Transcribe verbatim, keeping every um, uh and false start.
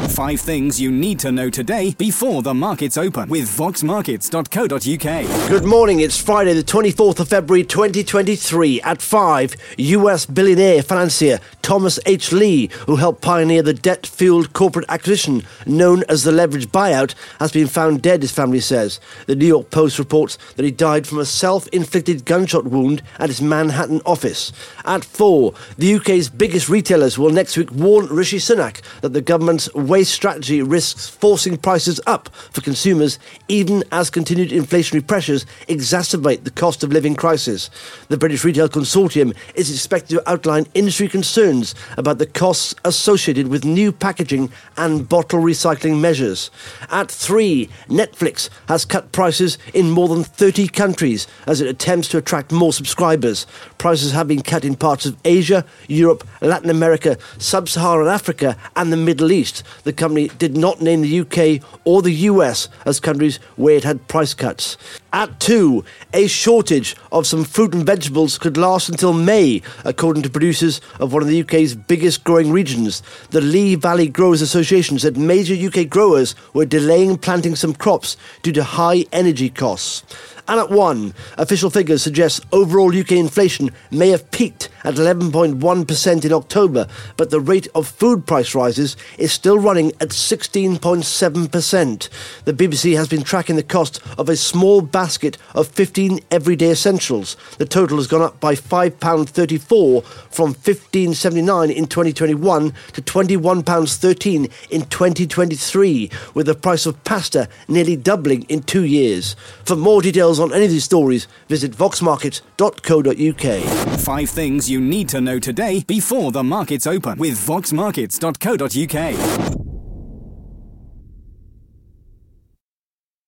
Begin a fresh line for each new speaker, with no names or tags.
Five things you need to know today before the markets open with vox markets dot co dot uk.
Good morning, it's Friday the twenty-fourth of February twenty twenty-three. At five, U S billionaire financier Thomas H. Lee, who helped pioneer the debt-fueled corporate acquisition known as the leverage buyout, has been found dead, his family says. The New York Post reports that he died from a self-inflicted gunshot wound at his Manhattan office. At four, the U K's biggest retailers will next week warn Rishi Sunak that the government's waste strategy risks forcing prices up for consumers even as continued inflationary pressures exacerbate the cost of living crisis. The British Retail Consortium is expected to outline industry concerns about the costs associated with new packaging and bottle recycling measures. At three, Netflix has cut prices in more than thirty countries as it attempts to attract more subscribers. Prices have been cut in parts of Asia, Europe, Latin America, Sub-Saharan Africa and the Middle East. The company did not name the U K or the U S as countries where it had price cuts. At two, a shortage of some fruit and vegetables could last until May, according to producers of one of the U K's biggest growing regions. The Lee Valley Growers Association said major U K growers were delaying planting some crops due to high energy costs. And at one, official figures suggest overall U K inflation may have peaked at eleven point one percent in October, but the rate of food price rises is still running at sixteen point seven percent. The B B C has been tracking the cost of a small basket of fifteen everyday essentials. The total has gone up by five pounds thirty-four from fifteen pounds seventy-nine in twenty twenty-one to twenty-one pounds thirteen in twenty twenty-three, with the price of pasta nearly doubling in two years. For more details on any of these stories, visit vox markets dot co dot uk.
Five things you need to know today before the markets open with vox markets dot co dot uk.